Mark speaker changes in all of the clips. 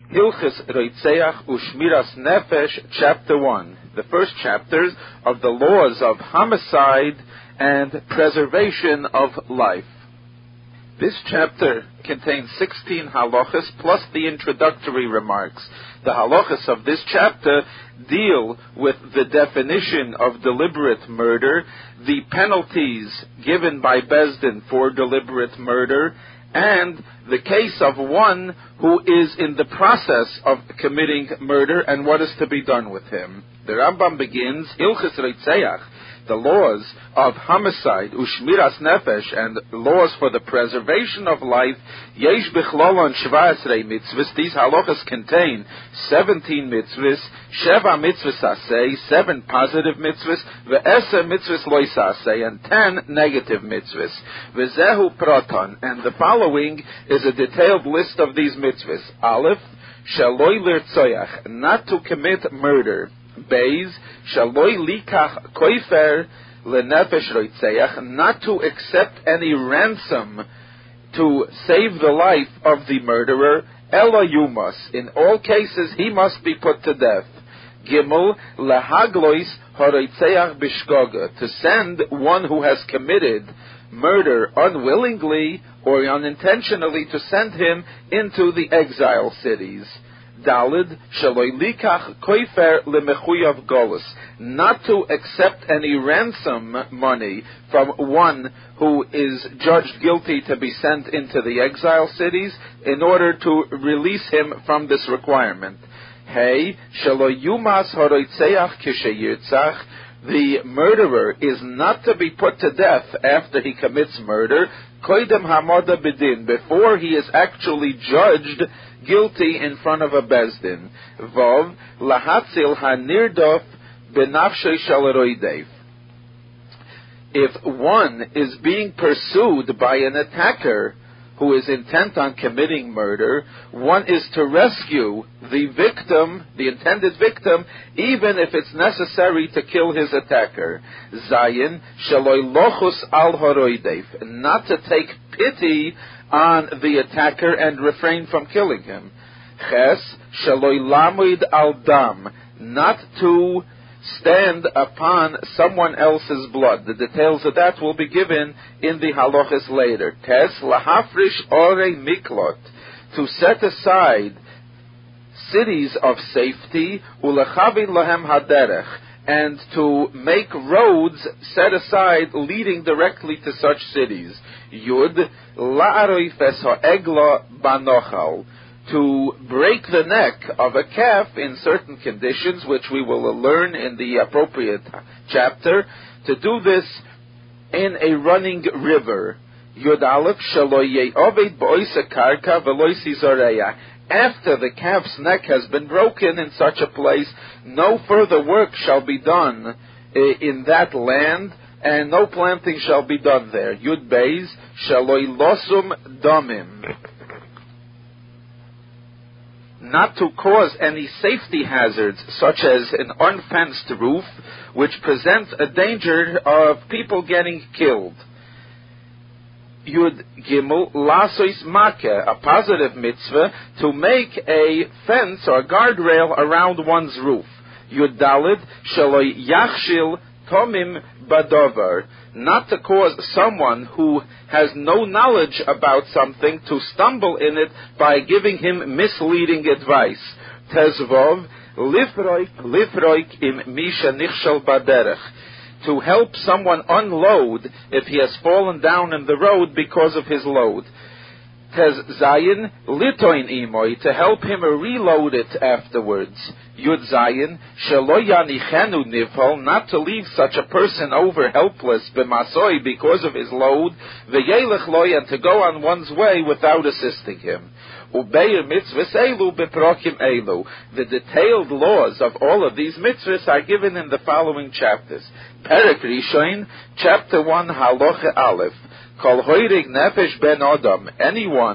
Speaker 1: Hilchis Roitzeach Ushmiras Nefesh, Chapter 1. The first chapters of the laws of homicide and preservation of life. This chapter contains 16 halachas plus the introductory remarks. The halachas of this chapter deal with the definition of deliberate murder, the penalties given by Beis Din for deliberate murder, and the case of one who is in the process of committing murder and what is to be done with him. The Rambam begins, Hilchis Reitzeach, the laws of homicide, ushmiras nefesh, and laws for the preservation of life. Yesh bichlolon 17 mitzvahs. These halachas contain 17 mitzvahs, sheva mitzvahs aseh, 7 positive mitzvahs, ve'eser mitzvahs lois aseh, and 10 negative mitzvahs. Vezehu proton, and the following is a detailed list of these mitzvahs. Aleph, shaloi lirtzoyach, not to commit murder. Beis, shaloi likach koifer lenefesh roitzeach, not to accept any ransom to save the life of the murderer. Ela yumas, in all cases he must be put to death. Gimel, lahaglois horoitzeach bishgoga, to send one who has committed murder unwillingly or unintentionally, to send him into the exile cities. Dalid, shaloi likach koifer lemechuyav golus, not to accept any ransom money from one who is judged guilty to be sent into the exile cities in order to release him from this requirement. Hey, shaloi yumas horoitzeach kisheyirtzach, the murderer is not to be put to death after he commits murder, koidem hamoda bidin, before he is actually judged guilty in front of a Beis Din. Vov, lahatzil hanirdof benafshei shalaroidev. If one is being pursued by an attacker who is intent on committing murder, one is to rescue the victim, the intended victim, even if it's necessary to kill his attacker. Zayin, shaloi lochus al horoidev, not to take pity on the attacker and refrain from killing him. Ches, shaloi lamuid al dam, not to stand upon someone else's blood. The details of that will be given in the halachas later. Tes, lahafrish orei miklot, to set aside cities of safety, ulechavin lahem haderech, and to make roads set aside leading directly to such cities. Yud, la'aroi feso egla banochal, to break the neck of a calf in certain conditions, which we will learn in the appropriate chapter, to do this in a running river. Yud Aleph, shelo ye'oved b'oisa karka v'loisi zoreya. After the calf's neck has been broken in such a place, no further work shall be done in that land, and no planting shall be done there. Yud Beis, shaloi losum domim, not to cause any safety hazards, such as an unfenced roof, which presents a danger of people getting killed. Yud Gimel, lasois make, a positive mitzvah, to make a fence or guardrail around one's roof. Yud Dalid, shaloi yachshil tomim badover, not to cause someone who has no knowledge about something to stumble in it by giving him misleading advice. Tezvov, lifroik im misha nichshal baderech, to help someone unload if he has fallen down in the road because of his load. Tez Zayin, litoin imoy, to help him reload it afterwards. Yud Zayin, shelo yanichenu nivhol, not to leave such a person over helpless b'masoi because of his load, v'yelech loy, and to go on one's way without assisting him. Ubeir mitzvahs elu beprokim elu. The detailed laws of all of these mitzvahs are given in the following chapters. Perek Rishon, chapter 1, halacha aleph. Kol hoirig nefesh ben adam, anyone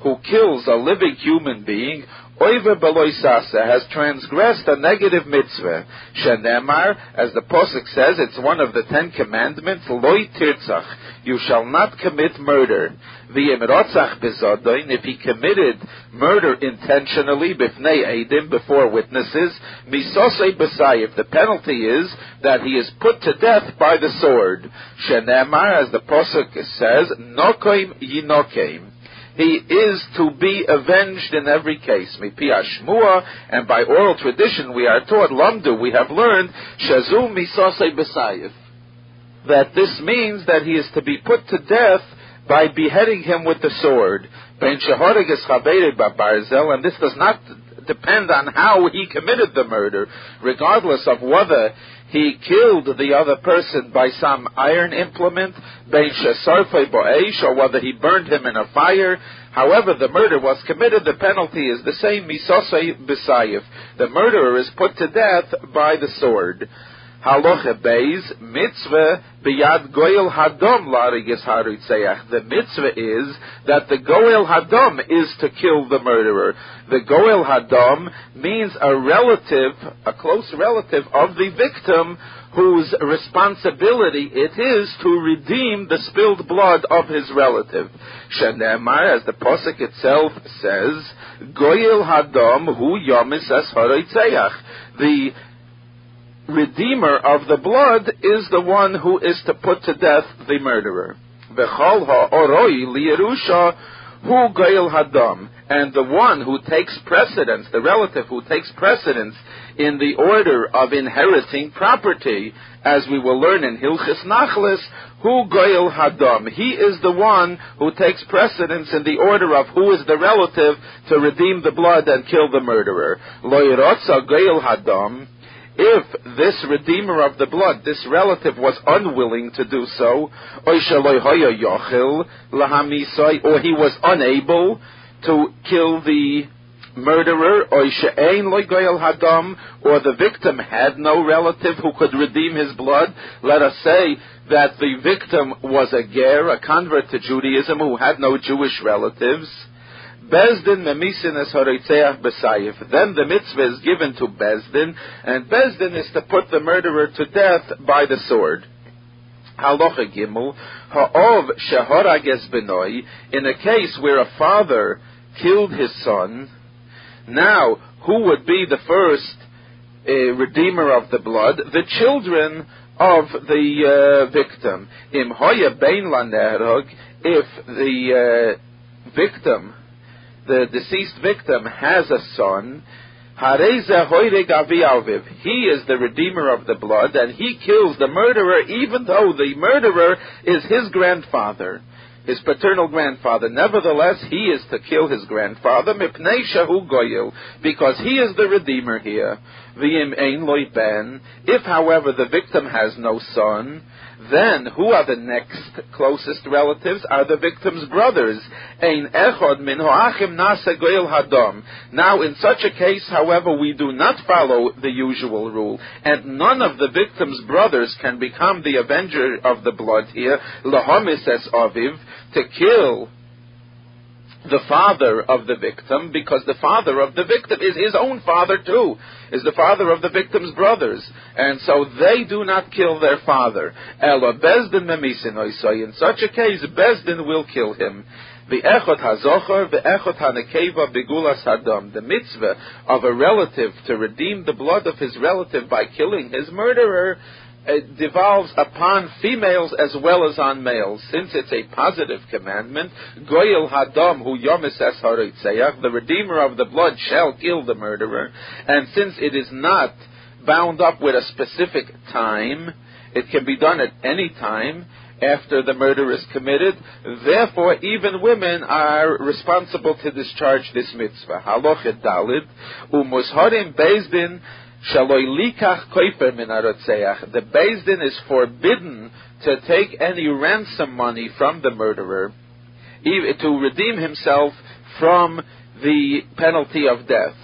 Speaker 1: who kills a living human being, Oiver Beloy Sasa, has transgressed a negative mitzvah. Shenemar, as the Pasuk says, it's one of the 10 commandments, Loi Tirtzach, you shall not commit murder. V'im Rotzach Bezodoin, if he committed murder intentionally, Bifnei Eidim, before witnesses, Misosei B'sayif, the penalty is that he is put to death by the sword. Shenemar, as the Pasuk says, Nokoim Yinokeim. He is to be avenged in every case. Mipi Ashmua, and by oral tradition we are taught, Lamdu, we have learned, Shazum Misosei B'sayif, that this means that he is to be put to death by beheading him with the sword. Ben Shehorig is Chabered Barzel, and this does not depend on how he committed the murder, regardless of whether he killed the other person by some iron implement, Ben Shesarfei Bo'esh, or whether he burned him in a fire. However the murder was committed, the penalty is the same, Misosei B'sayif. The murderer is put to death by the sword. Halacha Beis, mitzvah biyad goel hadom larigis haritzeach. The mitzvah is that the goel hadom is to kill the murderer. The goel hadom means a relative, a close relative of the victim, whose responsibility it is to redeem the spilled blood of his relative. Shenemar, as the Pasuk itself says, goel hadom hu yomis es haritzeach. The redeemer of the blood is the one who is to put to death the murderer. V'chol ha'oroi liyerusha hu goel hadam, and the one who takes precedence, the relative who takes precedence in the order of inheriting property, as we will learn in Hilchis Nachlis, hu goel hadam. He is the one who takes precedence in the order of who is the relative to redeem the blood and kill the murderer. Lo yirotza goel hadam. If this redeemer of the blood, this relative, was unwilling to do so, or he was unable to kill the murderer, or the victim had no relative who could redeem his blood, let us say that the victim was a ger, a convert to Judaism, who had no Jewish relatives, Bezdin memisin es haritzeach b'sayif. Then the mitzvah is given to Bezdin, and Bezdin is to put the murderer to death by the sword. Halacha Gimel, ha'ov shehorages benoi, in a case where a father killed his son, now who would be the first redeemer of the blood? The children of the victim. Im hoya bein lanerog, if the victim, the deceased victim, has a son, he is the redeemer of the blood, and he kills the murderer, even though the murderer is his grandfather, his paternal grandfather. Nevertheless, he is to kill his grandfather, because he is the redeemer here. If, however, the victim has no son, then who are the next closest relatives? Are the victim's brothers. Now, in such a case, however, we do not follow the usual rule, and none of the victim's brothers can become the avenger of the blood here, lahomis es aviv, to kill the father of the victim, because the father of the victim is his own father too, is the father of the victim's brothers, and so they do not kill their father. Ela Bezdin memisin oisai. In such a case, Bezdin will kill him. V'echot hazocher, v'echot hanekeva bigulas hadam. The mitzvah of a relative to redeem the blood of his relative by killing his murderer devolves upon females as well as on males. Since it's a positive commandment, goyel hadam hu yomis es haritzeach, the redeemer of the blood shall kill the murderer, and since it is not bound up with a specific time, it can be done at any time after the murder is committed. Therefore, even women are responsible to discharge this mitzvah. Halacha dalid umusharim bezdin. The Beis Din is forbidden to take any ransom money from the murderer to redeem himself from the penalty of death.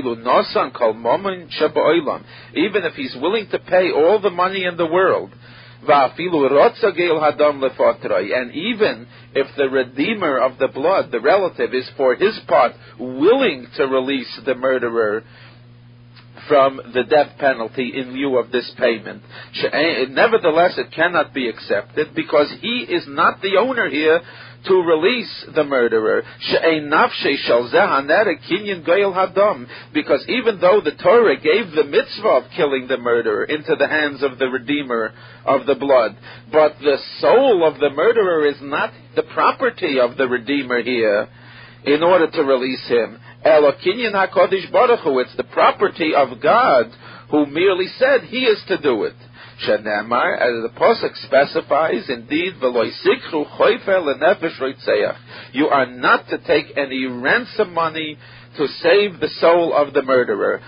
Speaker 1: Even if he's willing to pay all the money in the world, And even if the redeemer of the blood, the relative, is for his part willing to release the murderer from the death penalty in lieu of this payment, nevertheless it cannot be accepted because he is not the owner here to release the murderer. Because even though the Torah gave the mitzvah of killing the murderer into the hands of the redeemer of the blood, but the soul of the murderer is not the property of the redeemer here in order to release him. It's the property of God, who merely said he is to do it. Shenamar, as the Pasuk specifies, indeed, you are not to take any ransom money to save the soul of the murderer.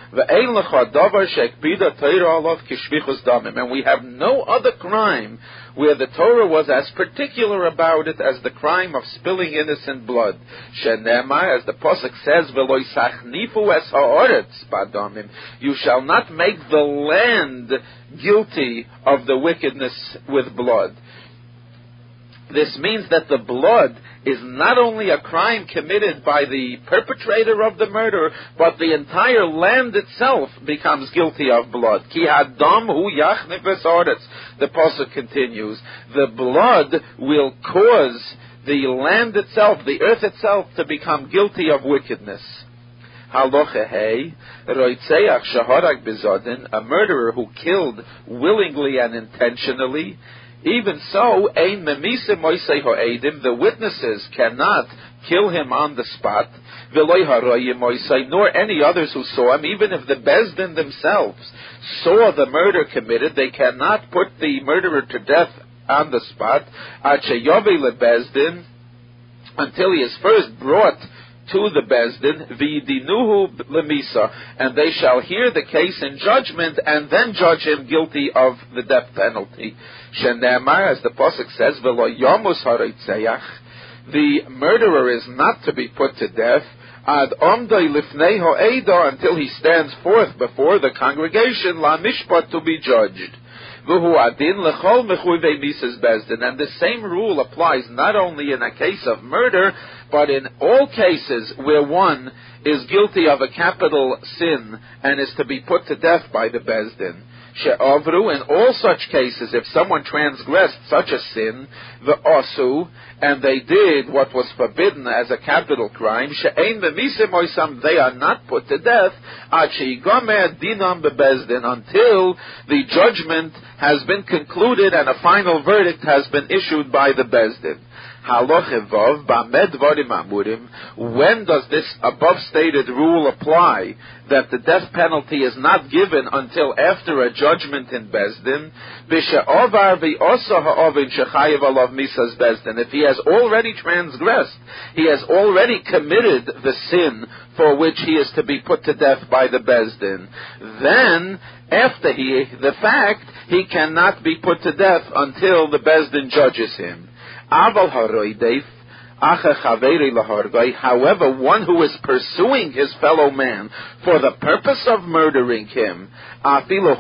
Speaker 1: And we have no other crime where the Torah was as particular about it as the crime of spilling innocent blood. Shenema, as the Pasuk says, you shall not make the land guilty of the wickedness with blood. This means that the blood is not only a crime committed by the perpetrator of the murder, but the entire land itself becomes guilty of blood. Ki hadam hu yachniv esaretz. The pasuk continues, the blood will cause the land itself, the earth itself, to become guilty of wickedness. Halacha hey, roitzeach shaharag bezodin, a murderer who killed willingly and intentionally, even so, ein memisa moisei ho'edim, the witnesses cannot kill him on the spot, v'loi haroyim moisei, nor any others who saw him, even if the Bezdin themselves saw the murder committed, they cannot put the murderer to death on the spot, ad sheyovi leBezdin, until he is first brought to the Bezdin, v'yidinuhu lemisa, and they shall hear the case in judgment and then judge him guilty of the death penalty. Shenamar, as the pasuk says, v'lo yomus haroitzeach, the murderer is not to be put to death ad omdoi lifnei ho'eda, until he stands forth before the congregation la mishpat, to be judged. V'hu adin lechol mechuvei misas Bezdin, and the same rule applies not only in a case of murder, but in all cases where one is guilty of a capital sin and is to be put to death by the Bezdin. She'avru, in all such cases, if someone transgressed such a sin, the osu, and they did what was forbidden as a capital crime, she'ein b'misim oisam, they are not put to death, ad she'igomer dinam bebezdin, until the judgment has been concluded and a final verdict has been issued by the Bezdin. Halochevov, Bamed Vorim Amurim, when does this above stated rule apply that the death penalty is not given until after a judgment in Bezdin? B'she'ovar v'osa ha'ovin shechayev alav misas Bezdin. If he has already transgressed, he has already committed the sin for which he is to be put to death by the Bezdin, then after the fact, he cannot be put to death until the Bezdin judges him. However, one who is pursuing his fellow man for the purpose of murdering him, even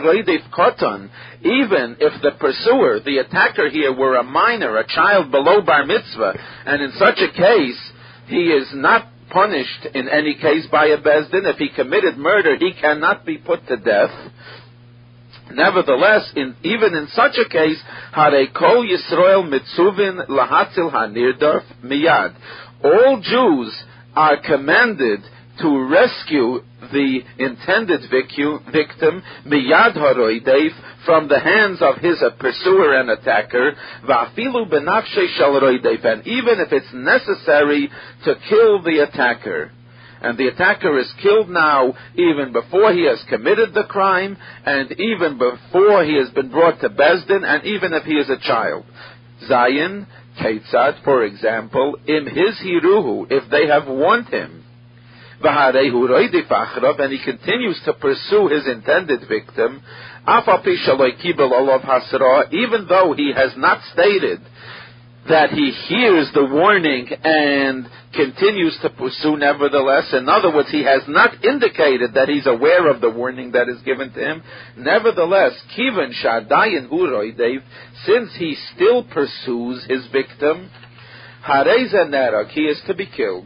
Speaker 1: if the pursuer, the attacker here, were a minor, a child below bar mitzvah, and in such a case, he is not punished in any case by a Bezdin. If he committed murder, he cannot be put to death. Nevertheless, even in such a case, Harei Kol Yisrael Mitzuvin Lahatzil Hanirdarf Miyad. All Jews are commanded to rescue the intended victim, Miyad Haroideif, from the hands of his pursuer and attacker, Va'afilu Benafshei Shal Roideif, and even if it's necessary to kill the attacker. And the attacker is killed now, even before he has committed the crime, and even before he has been brought to Bezdin, and even if he is a child. Zayin, Ketzad, for example, im his hiruhu, if they have warned him. V'harehu roidif achrav, and he continues to pursue his intended victim, afal pi shaloi kibel olav hasra, even though he has not stated that he hears the warning and continues to pursue nevertheless. In other words, he has not indicated that he's aware of the warning that is given to him. Nevertheless, Kivan Shadayin Huroidev, since he still pursues his victim, Hareza Nerak, he is to be killed.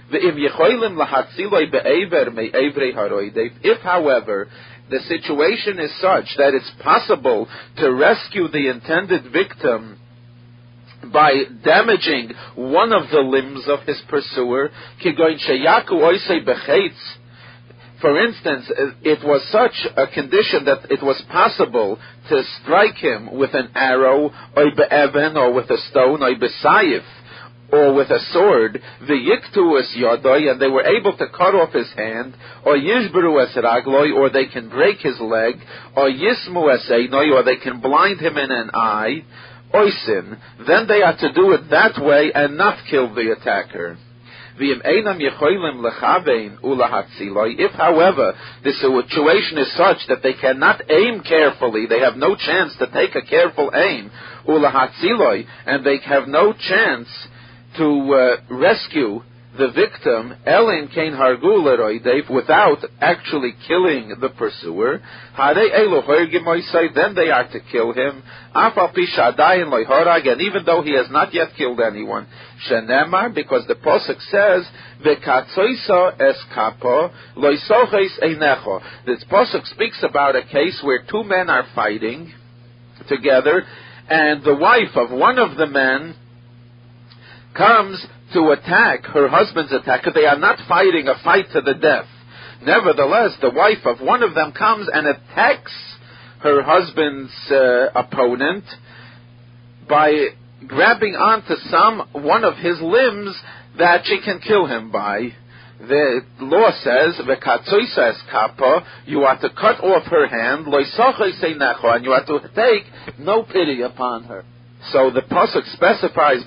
Speaker 1: If, however, the situation is such that it's possible to rescue the intended victim by damaging one of the limbs of his pursuer, for instance, it was such a condition that it was possible to strike him with an arrow, or with a stone, or with a sword, and they were able to cut off his hand, or or they can break his leg, or or they can blind him in an eye, then they are to do it that way and not kill the attacker. If, however, the situation is such that they cannot aim carefully, they have no chance to take a careful aim, and they have no chance to rescue the victim, Elin Kain Hargul without actually killing the pursuer, then they are to kill him, and even though he has not yet killed anyone. Shenemar, because the Pasuk says, this Pasuk speaks about a case where two men are fighting together, and the wife of one of the men comes to attack her husband's attacker. They are not fighting a fight to the death. Nevertheless, the wife of one of them comes and attacks her husband's opponent by grabbing onto one of his limbs that she can kill him by. The law says, you are to cut off her hand, and you are to take no pity upon her. So the pasuk specifies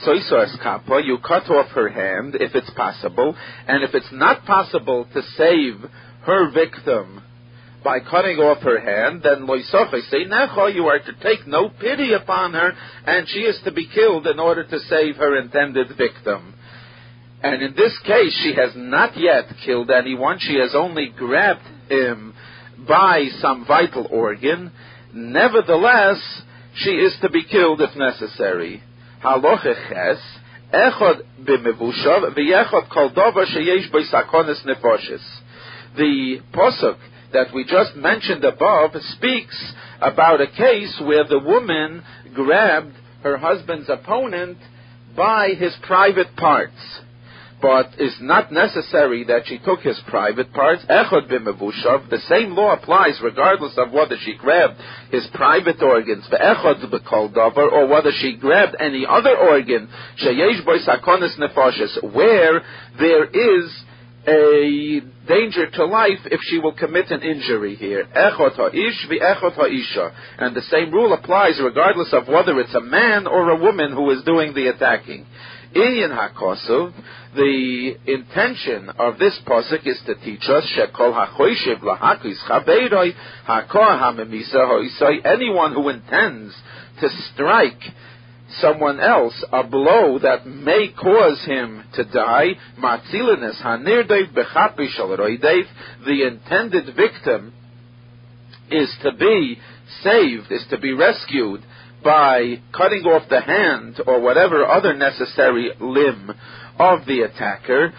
Speaker 1: you cut off her hand if it's possible, and if it's not possible to save her victim by cutting off her hand, then you are to take no pity upon her, and she is to be killed in order to save her intended victim. And in this case, she has not yet killed anyone, she has only grabbed him by some vital organ. Nevertheless, she is to be killed if necessary. Halocha echad b'mevushav v'yechad kol davar sheyesh bo sakonis nefoshes. The pasuk that we just mentioned above speaks about a case where the woman grabbed her husband's opponent by his private parts. But it's not necessary that she took his private parts. Echad b'mevushav, the same law applies regardless of whether she grabbed his private organs, ve'echad b'kol davar, or whether she grabbed any other organ, sheyesh bo sakonis nefoshes, where there is a danger to life if she will commit an injury here. Echad ha'ish ve'echad ha'isha. And the same rule applies regardless of whether it's a man or a woman who is doing the attacking. Inyan HaKosov, the intention of this pasuk is to teach us shekol hachoishiv lahakis chabeiroi hakor hamemisa hoisai. Anyone who intends to strike someone else a blow that may cause him to die, matzilinis hanirdev bechapi shalroidev, the intended victim is to be saved, is to be rescued by cutting off the hand or whatever other necessary limb of the attacker,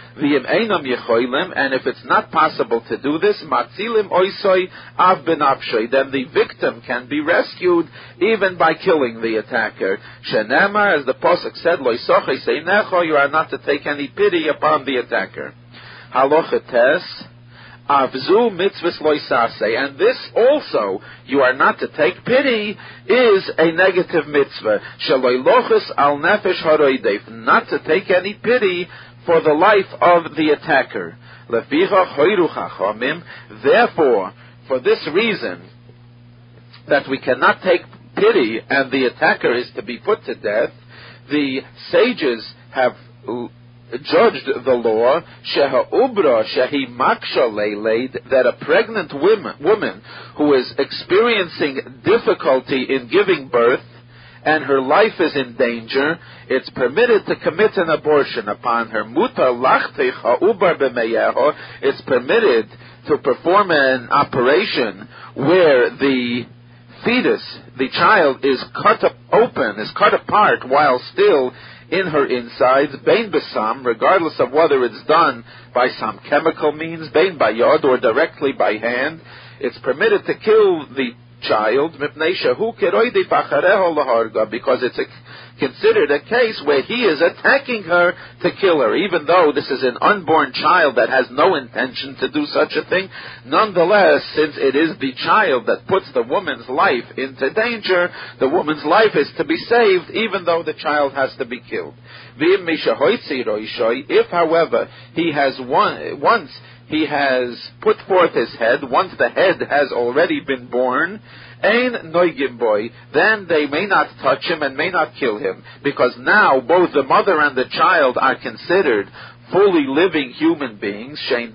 Speaker 1: and if it's not possible to do this, matzilim oisoi av benapshoi, then the victim can be rescued even by killing the attacker. Shenema, as the pasuk said, loisoche seinecho, you are not to take any pity upon the attacker. Halacha tes, avzu mitzvahs loisase, and this also, you are not to take pity, is a negative mitzvah. Shaloilochus al nefesh haroidev, not to take any pity for the life of the attacker. Leficha hoiru chachamim, therefore, for this reason, that we cannot take pity and the attacker is to be put to death, the sages have judged the law that a pregnant woman who is experiencing difficulty in giving birth and her life is in danger, it's permitted to commit an abortion upon her. It's permitted to perform an operation where the fetus, the child, is cut apart while still in her insides, bein besam, regardless of whether it's done by some chemical means, bein bayod, or directly by hand. It's permitted to kill the child, because it's considered a case where he is attacking her to kill her. Even though this is an unborn child that has no intention to do such a thing, nonetheless, since it is the child that puts the woman's life into danger, the woman's life is to be saved, even though the child has to be killed. If, however, he has once he has put forth his head, once the head has already been born, Ein noigim boy, then they may not touch him and may not kill him, because now both the mother and the child are considered fully living human beings, and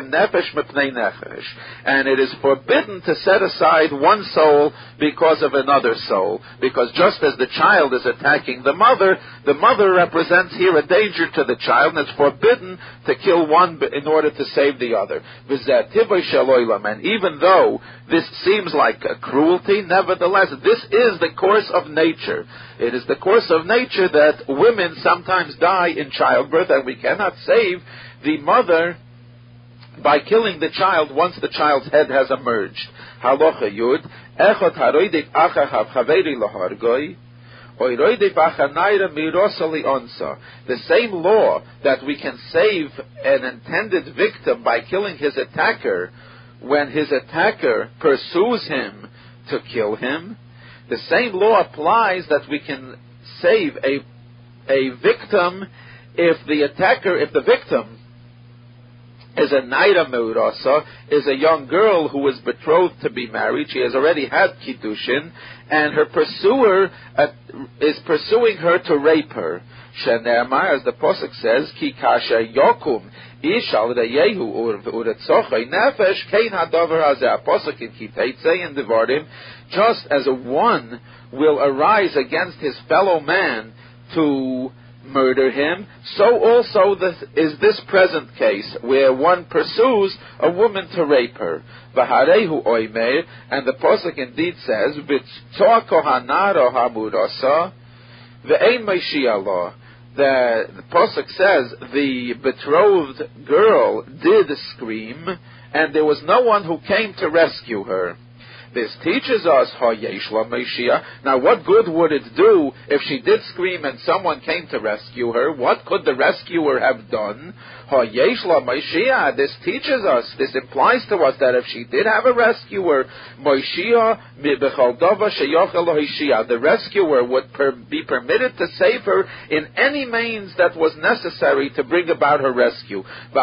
Speaker 1: it is forbidden to set aside one soul because of another soul, because just as the child is attacking the mother represents here a danger to the child, and it's forbidden to kill one in order to save the other. And even though this seems like a cruelty, nevertheless, this is the course of nature. It is the course of nature that women sometimes die in childbirth, and we cannot save the mother by killing the child once the child's head has emerged. Halacha Yud, Echot haroidik achachav chaveri lahargoi, the same law that we can save an intended victim by killing his attacker when his attacker pursues him to kill him, the same law applies that we can save a victim if the victim is a naira meurasa, is a young girl who is betrothed to be married. She has already had kiddushin, and her pursuer is pursuing her to rape her. Shenemar, as the pasuk says, ki kasha yokum ish al reyehu uretzochei nefesh kein hadavar hazeh. Pasuk in Kiteitzei and Devarim, just as one will arise against his fellow man to murder him, so also is this present case, where one pursues a woman to rape her. V'harehu oimer, and the pasuk indeed says, v'tzoa kohanaro hamurasa, v'ein meishi'alo. The pasuk says the betrothed girl did scream, and there was no one who came to rescue her. This teaches us, now what good would it do if she did scream and someone came to rescue her? What could the rescuer have done? This teaches us, this implies to us that if she did have a rescuer, the rescuer would be permitted to save her in any means that was necessary to bring about her rescue.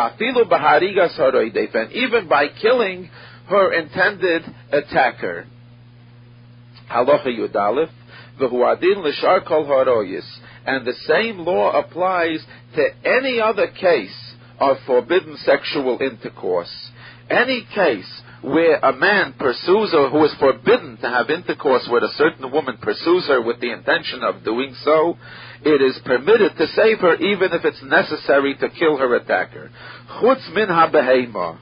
Speaker 1: And even by killing her intended attacker. Halacha Yudalef, v'huadin l'shar kol haroyis, and the same law applies to any other case of forbidden sexual intercourse. Any case where a man pursues her who is forbidden to have intercourse with a certain woman, pursues her with the intention of doing so, it is permitted to save her even if it's necessary to kill her attacker. Chutz min ha-behema,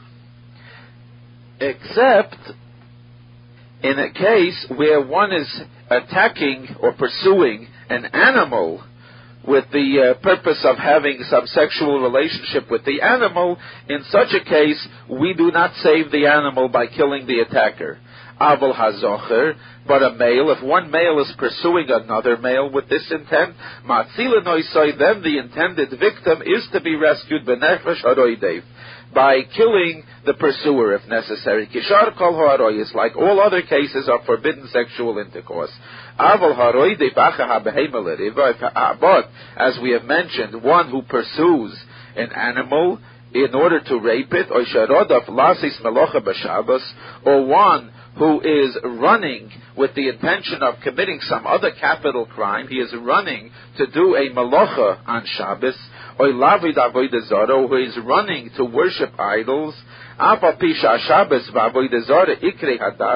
Speaker 1: except in a case where one is attacking or pursuing an animal with the purpose of having some sexual relationship with the animal. In such a case, we do not save the animal by killing the attacker. Aval hazocher, but a male, if one male is pursuing another male with this intent, matzila noisoi, then the intended victim is to be rescued benefesh haroidev, by killing the pursuer if necessary. Kishar kol haroyis, like all other cases of forbidden sexual intercourse. Aval haroidev acha ha-behema l'riva, but as we have mentioned, one who pursues an animal in order to rape it, or sharodaf lasis melocha b'Shabbos, or one who is running with the intention of committing some other capital crime, he is running to do a malocha on Shabbos, or lavid avodah zarah, who is running to worship idols, afa pisha Shabbos v'avodah zarah ikre hadas,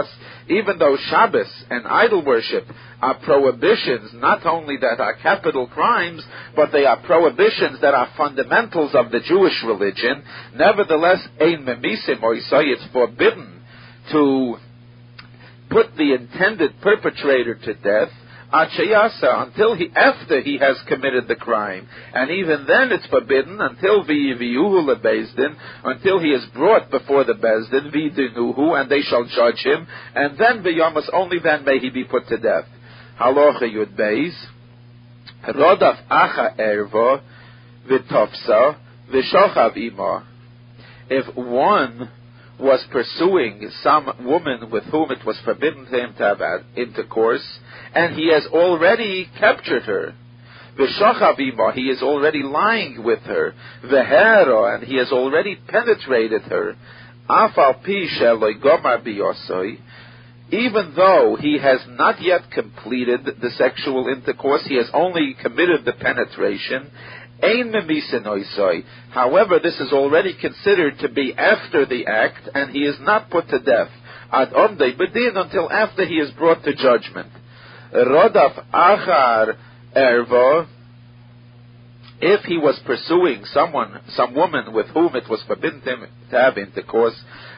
Speaker 1: even though Shabbos and idol worship are prohibitions, not only that are capital crimes, but they are prohibitions that are fundamentals of the Jewish religion, nevertheless, ein memisim, or it's forbidden to put the intended perpetrator to death, until after he has committed the crime. And even then it's forbidden until v'yiviyuhu lebezdin, until he is brought before the bezdin, v'dinuhu, and they shall judge him, and then v'yomas, only then may he be put to death. Halacha Yud Beis, rodaf acha erva, v'tofsa, v'shochav ima. If one was pursuing some woman with whom it was forbidden to him to have intercourse, and he has already captured her, v'shachav ima, he is already lying with her, v'hera, and he has already penetrated her, afal pi sheloi gomar biyosoi, even though he has not yet completed the sexual intercourse, he has only committed the penetration. However, this is already considered to be after the act, and he is not put to death until after he is brought to judgment. Rodaf achar erva, if he was pursuing some woman with whom it was forbidden him to have intercourse,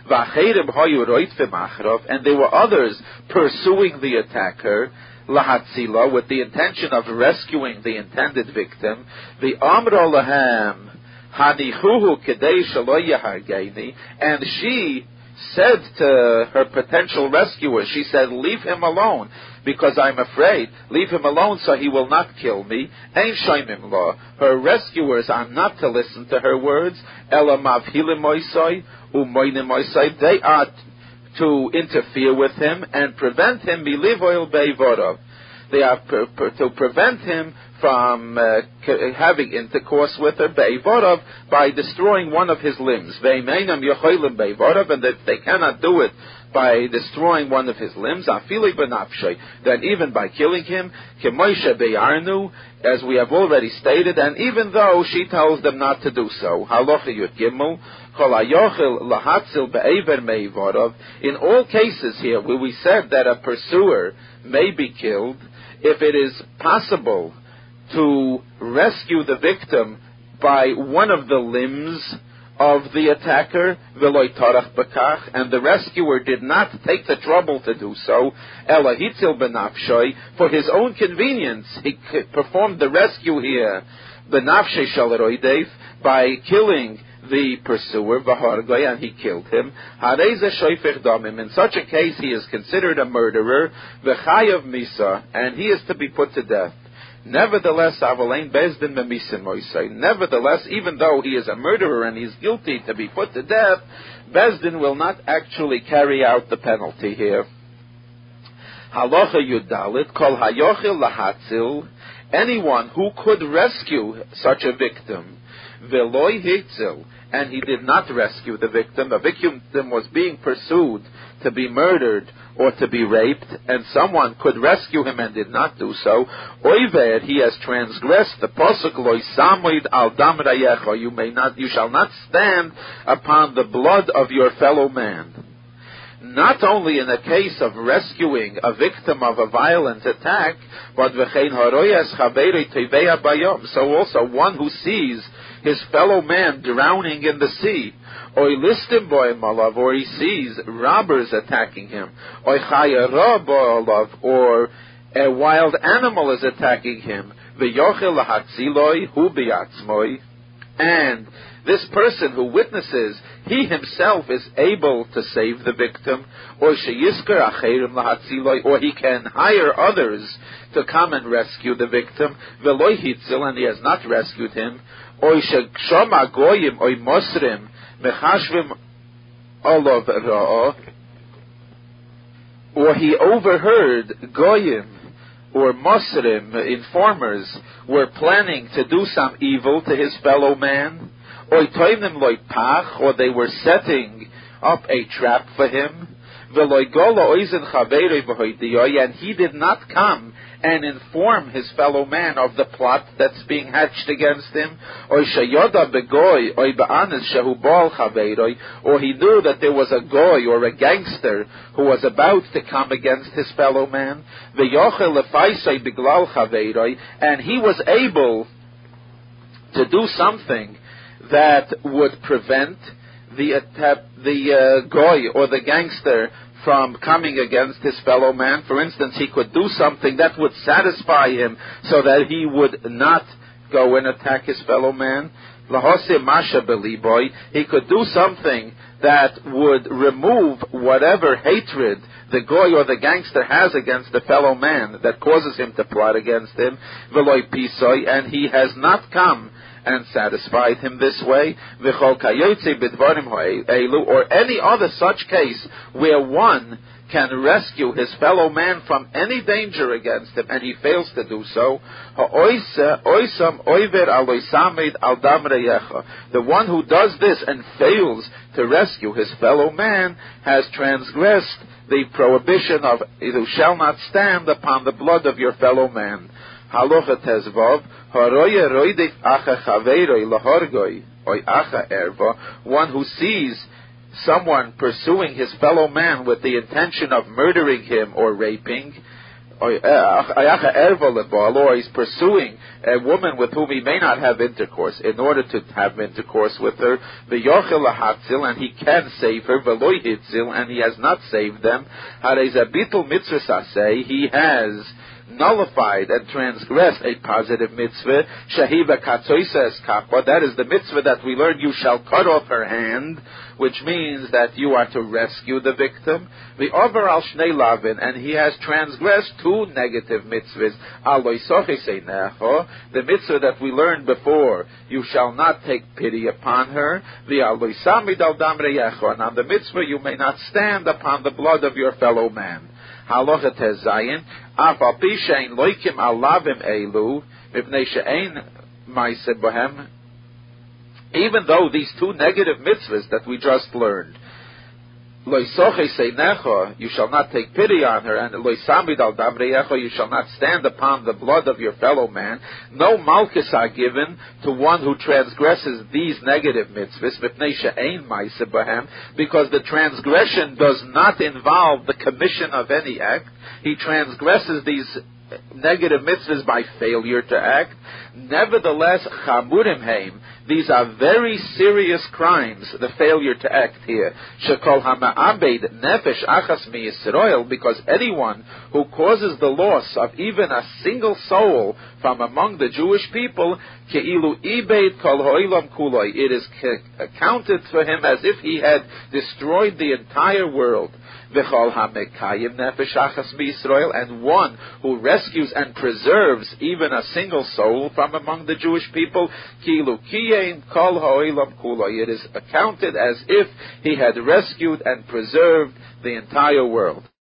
Speaker 1: and there were others pursuing the attacker, lahatzila, with the intention of rescuing the intended victim, the amra lahem hanichuhu kedei shelo yahargeni, and she said to her potential rescuer, she said, leave him alone, because I'm afraid. Leave him alone so he will not kill me. Ein shoymim lo. Her rescuers are not to listen to her words. Ela mavhilim moisoi umoinim moisoi. They are to interfere with him and prevent him milivoil beivorov. They are to prevent him from having intercourse with her beivorov by destroying one of his limbs. Veimeinam yocholim beivorov, and that they cannot do it by destroying one of his limbs, afili benafshay, then even by killing him, kemoisha beyarnu, as we have already stated, and even though she tells them not to do so. Halacha Yud Gimel, kol hayochel lahatzil be'ever meivorov. In all cases here where we said that a pursuer may be killed, if it is possible to rescue the victim by one of the limbs of the attacker, v'loi tarach b'kach, and the rescuer did not take the trouble to do so, ela hitzil benafshay, for his own convenience, he performed the rescue here, benafshay shal roidev, by killing the pursuer, v'hargay, and he killed him, hareze shoifech damim, in such a case he is considered a murderer, v'chayav misa, and he is to be put to death. Nevertheless, even though he is a murderer and he is guilty to be put to death, Bezdin will not actually carry out the penalty here. Halacha Yudalit, kol hayochil lahatzil, anyone who could rescue such a victim, veloi hitzil, and he did not rescue the victim. A victim was being pursued to be murdered or to be raped, and someone could rescue him and did not do so. Oived, he has transgressed the posuk lo samoid al dam rayecha. You shall not stand upon the blood of your fellow man. Not only in the case of rescuing a victim of a violent attack, but v'chein haroyes chaverei teveya bayom. So also one who sees his fellow man drowning in the sea, or he sees robbers attacking him, or a wild animal is attacking him, and this person who witnesses, he himself is able to save the victim, or he can hire others to come and rescue the victim, and he has not rescued him, or he overheard goyim or mosrim, informers, were planning to do some evil to his fellow man, or they were setting up a trap for him, and he did not come and inform his fellow man of the plot that's being hatched against him, or sheyoda begoy, or be'anis shehu bal chaveiroi, or he knew that there was a goy or a gangster who was about to come against his fellow man, ve'yochel lefaisoi beglal chaveiroi, and he was able to do something that would prevent the goy or the gangster from coming against his fellow man. For instance, he could do something that would satisfy him so that he would not go and attack his fellow man. Lahose masha beliboy, he could do something that would remove whatever hatred the goy or the gangster has against the fellow man that causes him to plot against him. Veloy pisoy, and he has not come and satisfied him this way, or any other such case where one can rescue his fellow man from any danger against him, and he fails to do so. The one who does this and fails to rescue his fellow man has transgressed the prohibition of "You shall not stand upon the blood of your fellow man." Halacha Tezvav, one who sees someone pursuing his fellow man with the intention of murdering him or raping, or he's pursuing a woman with whom he may not have intercourse in order to have intercourse with her, and he can save her, and he has not saved them, he has nullified and transgressed a positive mitzvah. Shahiva katzoisa eskapa. That is the mitzvah that we learned. You shall cut off her hand, which means that you are to rescue the victim. The over al shnei lavin, and he has transgressed two negative mitzvahs. The mitzvah that we learned before, you shall not take pity upon her. The aloisamid al damre and on the mitzvah, you may not stand upon the blood of your fellow man. Halacha Tezayin, Afal Pishain Loikim Alavim Elu, Mipnei She'ein Ma'aseh Bohem. Even though these two negative mitzvahs that we just learned, Loisoche Seinecha, you shall not take pity on her, and Loisamid al Damreyecha, you shall not stand upon the blood of your fellow man. No malchus are given to one who transgresses these negative mitzvahs, Mipnei She'ein Ma'aseh Bohem, because the transgression does not involve the commission of any act. He transgresses these negative mitzvahs by failure to act. Nevertheless, chamurim heim, these are very serious crimes, the failure to act here. Shekol hama'abed nefesh achas mi Yisrael, because anyone who causes the loss of even a single soul from among the Jewish people, ke'ilu ibed kol ho'ilam kuloi, it is counted for him as if he had destroyed the entire world. V'chol ha'mekayim nefesh achas mi Yisrael, and one who rescues and preserves even a single soul from among the Jewish people, ki'ilu kiyein kol ha'olam kuloi, it is accounted as if he had rescued and preserved the entire world.